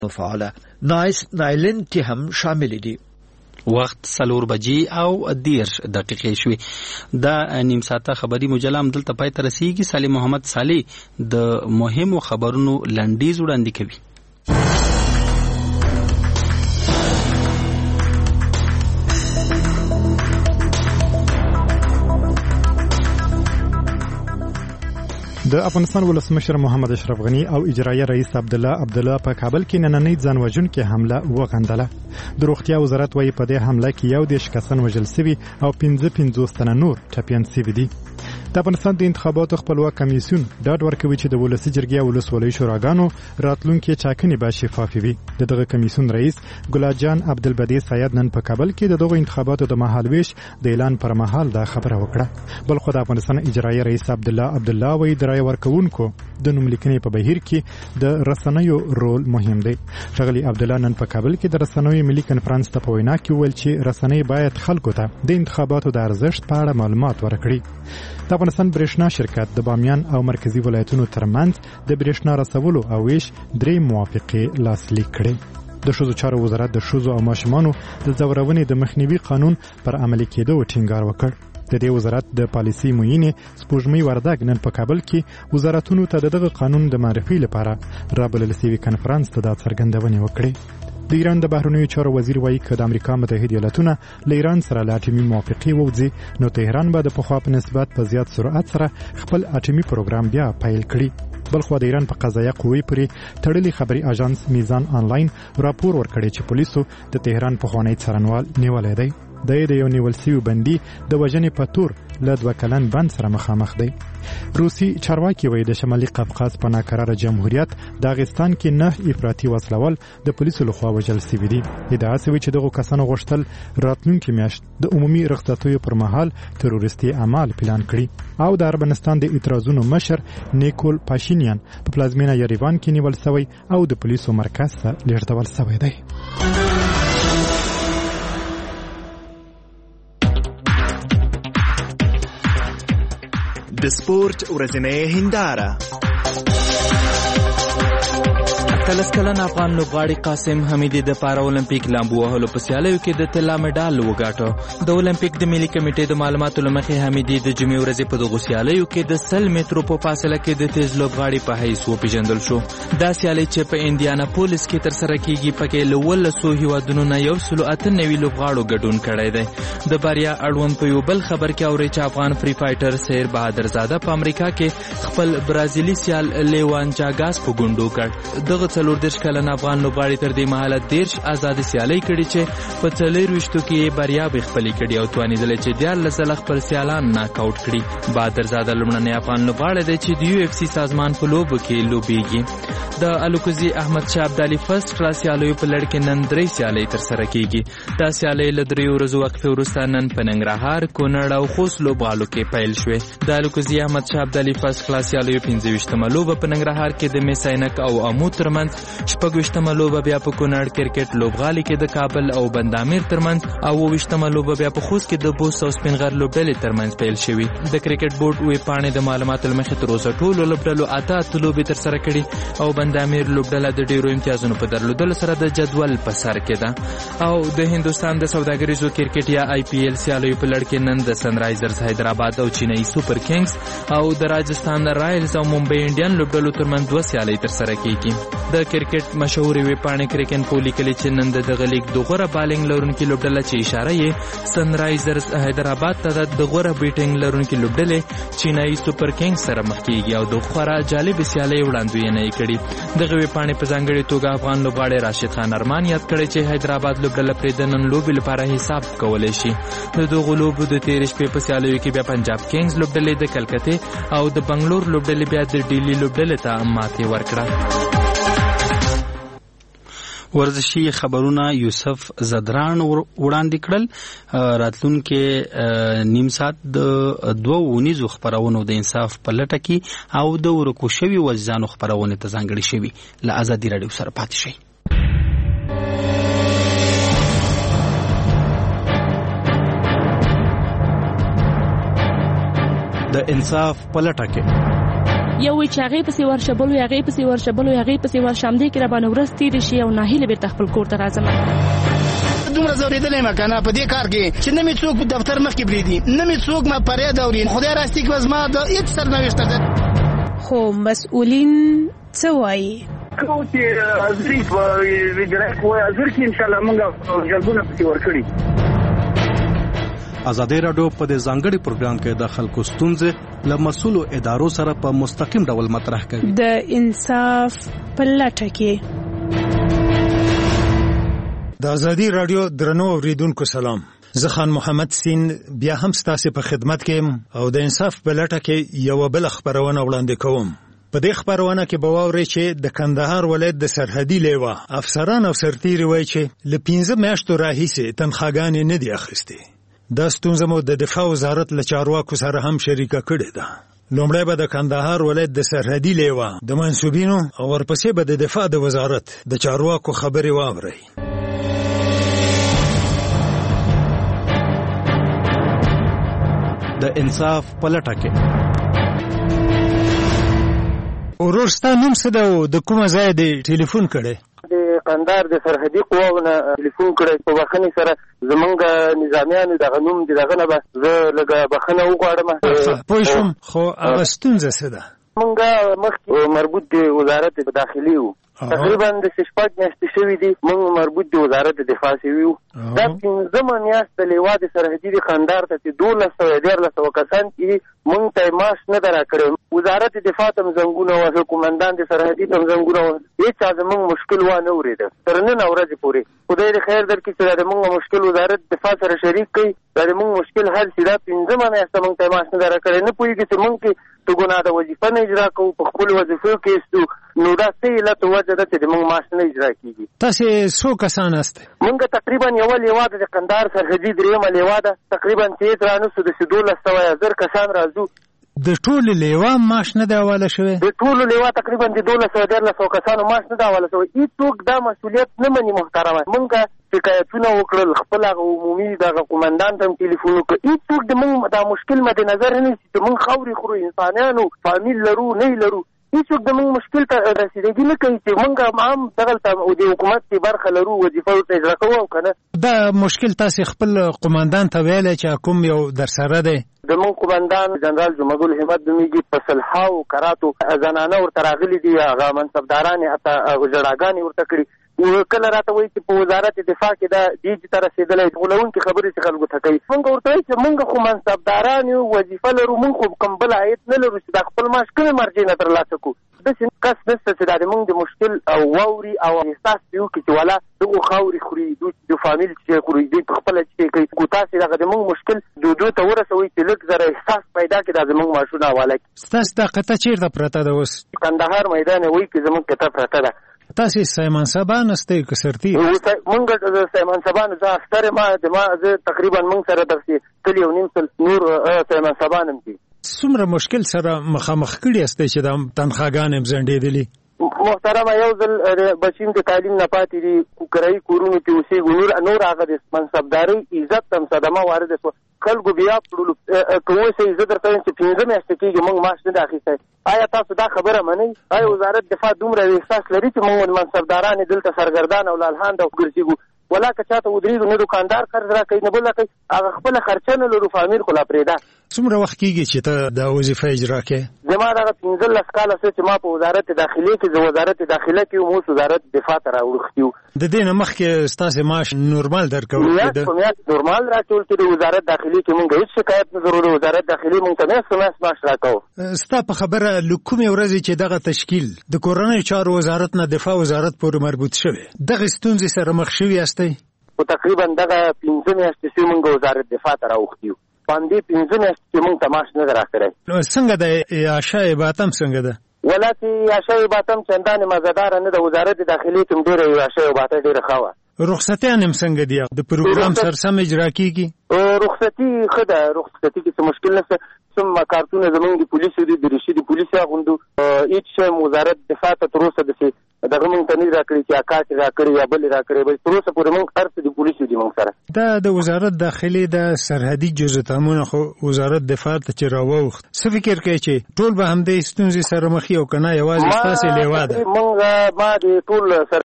فعاله نایلین کې هم شامل دي. وخت 4 بجې او 10 دقیقې شوي. دا نیم ساعته خبري مجله هم دلته پای ته رسیږي. سالم محمد صالح د مهمو خبرونو لنډیز وړاندې کوي. د افغانستان ولسمشر محمد اشرف غنی او اجرایه رئیس عبدالله په کابل کې نننۍ ځانوژونکې حمله وغندله. د روغتیا وزارت وايي په دې حمله کې 11 کسان وژل شوي او 55 تنه نور ټپیان شوي دي. د افغانستان د انتخاباتو خپلواک کمیسیون ډاډ ورکوي چې د ولسي جرګې او ولسوالۍ شوراګانو راتلونکي ټاکنې به شفافې وي. دغه کمیسیون رئیس ګلادجان عبدالبدی سید نن په کابل کې دغه انتخاباتو د مهالويش د اعلان پر مهال دا خبره وکړه. بلخو د افغانستان اجرایه رئیس عبدالله وایي د رای ورکوونکو د نوملیکنې په بهیر کې د رسنیو رول مهم دی. ښاغلي عبدالله نن په کابل کې د رسنیو ملي کنفرانس ته په وینا کې ویل چې رسنۍ باید خلکو ته د انتخاباتو د ارزښت په اړه معلومات ورکړي. د افغانستان برېښنا شرکت د بامیان او مرکزی ولایتونو ترمنځ د برېښنا رسولو او ویش 3 موافقې لاسلیک کړې. د ښځو چارو وزارت د ښځو او ماشومانو د ځورونې د مخنیوي قانون پر عملي کېدو ټینګار وکړ. د دې وزارت د پالیسي معینې سپوږمۍ وردګ نن په کابل کې وزارتونو ته دغه قانون د معرفي لپاره رابلل شوي کنفرانس ته دا څرګندونې وکړې. د ایران د بهرنیو چارو وزیر وایي که د امریکا متحده ایالاتونه له ایران سره له اټومي موافقې ووځي نو تهران به د پخوا په نسبت په زیات سرعت سره خپل اټومي پروګرام بیا پیل کړي. بلخو د ایران په قضایه قوې پورې تړلي خبري اژانس میزان آنلاین راپور ورکړی چې پولیسو د تهران پخوانی څارنوال نیولی دی. د یو نیول شوي بندي د وژنې په تور له 2 کلن بند سره مخامخ دی. روسي چارواکي وایي د شمالي قفقاز په ناقراره جمهوریت د افغانستان کې 9 افراطي وسلوال د پولیسو لخوا وژل شوي دي. ادعا شوې چې دغه کسانو غوښتل راتلونکي میاشت د عمومي رخصتیو پر مهال تروریستي اعمال پلان کړي. او د ارمنستان د اعتراضونو مشر نیکول پاشینیان په پلازمینه یریوان کې نیول شوی او د پولیسو مرکز ته لیږدول شوی دی. د سپورت ورځنۍ هنداره. 13 کلن افغان لوبغاړي قاسم حمیدي د پارا اولمپیک لامبو وهلو په سیالیو کې د طلا مډال وګاټه. د اولمپیک د ملي کمیټې د معلوماتو له مخې حمیدي د جمعې ورځې په دغو سیالیو کې د 100 مترو په فاصله کې د تیز لوبغاړي په حیث وپېژندل شو. دا سیالي چې په انډیاناپولیس کې ترسره کیږي پکې له 1200 هیوادونو نه 198 لوبغاړو ګډون کړی دی. د بریا اړوند په یو بل خبر کې اوري چې افغان فری فایټر سیر بهادر زاده په امریکا کې خپل برازیلي سیال لیوان جاګاس په ګوندو کړ. دغه 14 کلن افغان لوبغاړي تر دې مهاله 13 آزاد سیالۍ کړي چې په 24 کې بریا به خپلې کړي او توانیدل چې 14 خپل سیالان ناک آوټ کړي. بهادر زاده لومړنی افغان لوبغاړی دی چې د UFC سازمان په لوبو کې لوبېږي. د الوکوزي احمد شاه ابدالي فرست کلاس سیالیو په لړ کې نن 3 سیالۍ ترسره کیږي. دا سیالۍ له 3 ورځو وقفې وروسته نن په ننګرهار، کونړ او خوست لوبغالو کې پیل شوې. د الوکوزي احمد شاه ابدالي فرست کلاس سیالیو 15مه لوبه په ننګرهار کې د میساینک او امو ترمنځ، 26مه لوبه بیا په کونړ کرکټ لوبغالي کې د کابل او بندامیر ترمنځ، او 20مه لوبه بیا په خوست کې د بوس او سپینغر لوبډلې ترمنځ پیل شوې. د کرکټ بورډ وی پاڼې د معلوماتو له مخې تر اوسه ټولو لوبډلو 8 لوبې ترسره کړي او بندامیر لوبډله د ډیرو امتیازونو په درلودلو سره د جدول په سر کې ده. او د هندوستان د سوداګریزو کرکټ یا IPL سیالیو په لړ کې نن د سن رایزرز حیدرآباد او چینايي سوپر کینګز او د راجستان رایلز او ممبئی انډین لوبډلو ترمنځ 2 سیالۍ ترسره کیږي. د کرکټ مشهورې وی پاڼې کرکن پولی کلی چې نن دغه لیګ د غوره بالینګ لرونکي لوبډله چې اشاره یې سن رایزرز حیدرآباد ته د غوره بیټینګ لرونکي لوبډلې چینايي سوپر کینګز سره مخ کیږي او د خورا جالب سیالۍ وړاندوینه یې کړې. دغه وی پاڼې په ځانګړې توګه افغان لوبغاړی راشد خان ارمان یاد کړی چې حیدرآباد لوبډله پرې د نن لوبې لپاره حساب کولی شي. د دغو لوبو د تېرې شپې په سیالیو کې بیا پنجاب کینګز لوبډلې د کلکتې او د بنګلور لوبډلې بیا د ډیلی لوبډلې ته ماتې ورکړه. ورزشي خبرونه یوسف زدران وړاندې کړل. راتلونکي نیم ساعت د 2 خبرونو د انصاف په لټه کې او د ورکو شوي وجدانو خبرونه ته ځانګړي شوي. له ازادي رادیو سره پاتې شئ. د انصاف په لټه کې یو وی چې هغه پسې ورشه بل وی هغه پسې ورشه بل وی هغه پسې ورشه هم دې کې را باندې ورځ تیر شي او ناهیله بیرته خپل کور ته راځم دومره زورېدلې ما کنه په دې کار کې چې نه می څوک دفتر مخ کې بریدي نه می څوک ما پرې دوري خدای راستي کې وزما د هیڅ سرنوشت ده خو مسؤلین څه وایي کو چې ازري ویډرای کوی ازر کې ان شاء الله موږ جلبونه پسې ورکړي ازادي رادیو په دې ځانګړي پروګرام کې د خلکو ستونزې له مسؤلو ادارو سره په مستقیم ډول مطرح کوي د انصاف په لټه کې د ازادي رادیو درنو اوریدونکو سلام زه خان محمد سین بیا هم ستاسو په خدمت کې او د انصاف په لټه کې یو بل خبرونه وړاندې کوم په دې خبرونه کې به واورئ چې د کندهار ولایت د سرحدي لیوا افسران او سرتیري وایي چې ل 15 میاشتو راهیسې تنخواګانې نه دي اخیستې دا ستونزه مو د دفاع وزارت له چارواکو سره هم شریکه کړې ده لومړی به د کندهار ولایت د سرحدي لیوا د منسوبینو او ورپسې به د دفاع د وزارت د چارواکو خبرې واورئ د انصاف په لټه کې ورستا نوم څه ده د کومه ځای دی ټلیفون کړی د قندهار د سرحدي قواونه ټلیفون کړی په بخښنې سره زمونږ نظامیانو دغه نوم د دغه نه به زه لږه بخښنه وغواړم پوه شوم خو هغه ستونزه څه ده مونږ مخکې مربوط د وزارت داخلي وو تقریبا د شپږ میاشتې شوي دي مونږ مربوط د وزارت دفاع شوي وو دا 15 میاشت د لیوا د سرحدي د قندهار ته چې 1200 کسان چې مونږ ته معاش نه درا کړی وزارت دفاع ته زنګونه او قومندان د سرحدي ته زنګونه هیڅ زمونږ مشکل و نه ورید تر نن ورځې پورې خدای دې خیر درکړي چې زمونږ مشکل وزارت دفاع سره شریک کړي زمونږ مشکل حل شي دا 15 میاشت مونږ ته معاش نه درا کړی نه پوهیږي چې مونږ کې تو ګناه د وظیفه نه اجرا کوو په خپل وظیفو کې ستو نو دا څه علت وجه ده چې مونږ معاش نه اجرا کیږي تاسو څو کسان است مونږ تقریبا یو لیوا د قندهار سرحدي دریمه لیوا ده تقریبا چې ترانو د 1200 کسان راځو د ټول لیوا معاش نه دی حواله شوی د ټول لیوا تقریبا د 1200 کسانو معاش نه دی حواله شوی هیڅوک دا مسؤلیت نه مني محترمه مونږ شکایتونه وکړل خپل عمومي دغه قومندان ته ټلیفون وکړ هیڅوک د مونږ دا مشکل مد نظر نه نیسي چې مونږ خوري خورو انسانانو فامیل لرو نه لرو هیڅوک د مونږ مشکل ته رسیدګي نه کوي چې مونږ هم دغلته د حکومت کې برخه لرو وظیفه ورته اجرا کوو کنه دا مشکل تاسو خپل قومندان ته ویل چې کوم یو در سره دی د مون قومندان جنرال جمعګل همت دمیږي په صلحاو کراتو زنانه ورته راغلي دي هغه منصبداران حتی جړاګانی ورته کړی کله راته وایي چې په وزارت دفاع کې دا دیجی ته رسېدلی غولونکې خبرې چې خلکو ته کوي مونږ ورته وایي چې مونږ خو منصبداران یو وظیفه لرو مونږ خو کوم بل عاید نه لرو چې دا خپل معاش کومې مرجې نه ترلاسه کړو داسې کس نشته چې دا د مونږ د مشکل او واوري او احساس دې وکړي چې والا دغو خاورې خوري دوی د فامیل چې خوري دوی په خپله چې کوي خو تاسې دغه د مونږ مشکل دودو ته ورسوئ چې لږ زره احساس پیدا کړي دا زمونږ معاشونه حواله کړي ستاسو دا قطعه چېرته پرته ده اوس کندهار میدان وایي کې زمونږ قطعه پرته ده تاسو سیمان سبا نسته که سرتی مونږ سیمان سبا نه زه اختر ما زه تقریبا مونږ سره درسي کلی او نیم سل نور سیمان سبا نم دي څومره مشکل سره مخامخ کړی استه چې د تنخواګانې مزنډېدلې محترمه یو ځل بچیم د تعلیم نه پاتې دي کرایي کورونو کې اوسېږو نور هغه د منصبدارۍ عزت هم صدمه وارده شوه خلکو بیا کړلو که اوسئ زه درته وایم چې 15 میاشتې کېږي مونږ معاش نه دی اخیستی آیا تاسو دا خبره منئ آیا وزارت دفاع دومره احساس لري چې مونږ منصبداران دلته سرګردان او لالهانده ګرځېږو ولا که چاته ودرېږو نه دوکاندار قرض را کوي نه بل را کوي هغه خپله خرچه نه لرو فامیل خو لا پرېږده څومره وخت کېږي چې ته دا وظیفه اجرا کوې زما دغه 15 کاله څه چې ما په وزارت داخلي کې زه وزارت داخله کې وم اوس وزارت دفاع ته راوړښتي وو د دې نه مخکې ستاسې معاش نورمال درکول کېده په میاشت نورمال راټول کېده وزارت داخلي کې مونږ هېڅ شکایت نه درلود وزارت داخلي مونږ ته میاشت په میاشت معاش راکوو ستا په خبره له کومې ورځې چې دغه تشکیل د کورنیو چارو وزارت نه دفاع وزارت پورې مربوط شوی دغه ستونزې سره مخ شوي یاستئ خو تقریبا دغه 15 میاشتې چې مونږ وزارت دفاع ته راوښتي یو باندې 15 میاشتې چې مونږ ته معاش نه دی راکړی څنګه د عاشا عباتم څنګه ده ولا چې عاشا عباتم چندانې مزهداره نه ده وزارت داخلي کې هم ډېره عاشا عباته ډېره ښه وه رخصتیان هم څنګه دي د پروګرام سرسم اجرا کېږي رخصتي ښه ده رخصتي کې څه مشکل نشته څومره کارتونه زمونږ د پولیسو دي دریشي د پولیسو اغوندو هېڅ شی وزارت دفاع ته تر اوسه داسې دغه مونږ ته نه راکړي چې اکاټ راکړي یا بل راکړي بل تر اوسه پورې مونږ ارته د پولیسو دي مونږ سره دا د وزارت داخلي د سرحدي جزتامونه خو وزارت دفاع ته چې راووخت څه فکر کوي چې ټول به همدې ستونزې سره مخ یو کنه یوازې ستاسو لیوا ده مونږ ما د ټول